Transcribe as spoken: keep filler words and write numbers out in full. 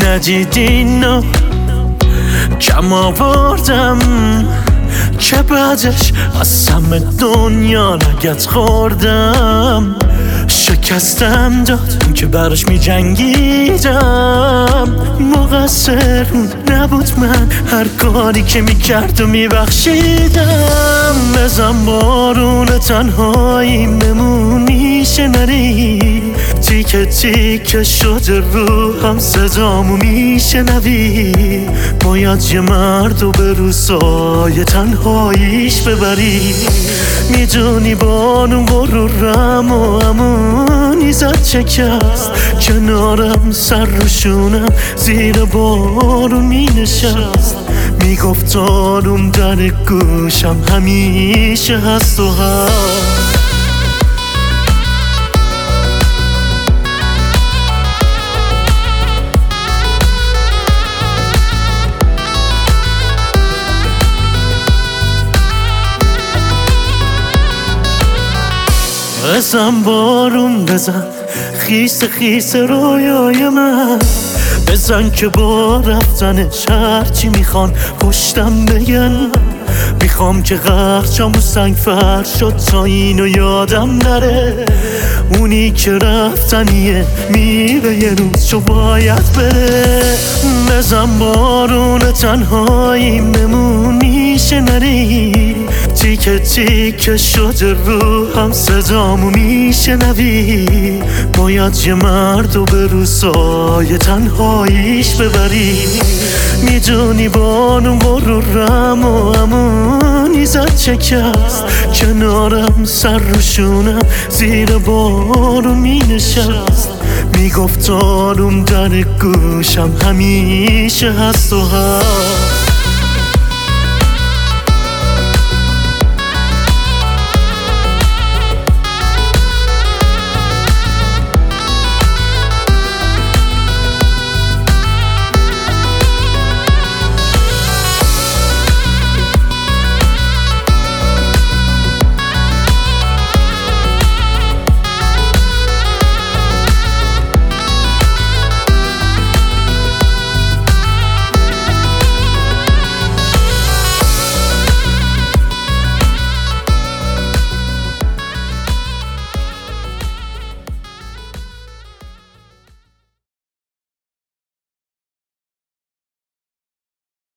ندیدین و کم آوردم که بعدش از همه دنیا لگت خوردم. شکستم داد که براش می جنگیدم. مقصر اون نبود، من هر کاری که می کرد و می بخشیدم. بزن بارون تنهایی ممونیش نری، تیکه تیکه شده روحم صدامو میشنوی. باید یه مردو به روزای تنهاییش ببری. میدونی بانو غرورم و امونی زد شکست، کنارم سر روشونم زیر بارون می نشست. میگفت آروم در گوشم همیشه هست و هست. بزن بارون بزن، خیس خیس رویای من. بزن که با رفتنش هرچی میخوان پشتم بگن. میخوام که غرچم و سنگ فرش شد تا اینو یادم نره. اونی که رفتنیه میره یه روز چو باید بره. بزن بارون تنهایی ممونیشه نری، تیکه تیکه شده روحم صدامو میشنوی. باید یه مردو به روزای تنهاییش ببری. میدونی بانو غرورم و امونی زد شکست، کنارم سر روشونم زیر بارون می نشست. میگفت آروم در گوشم همیشه هست و هست.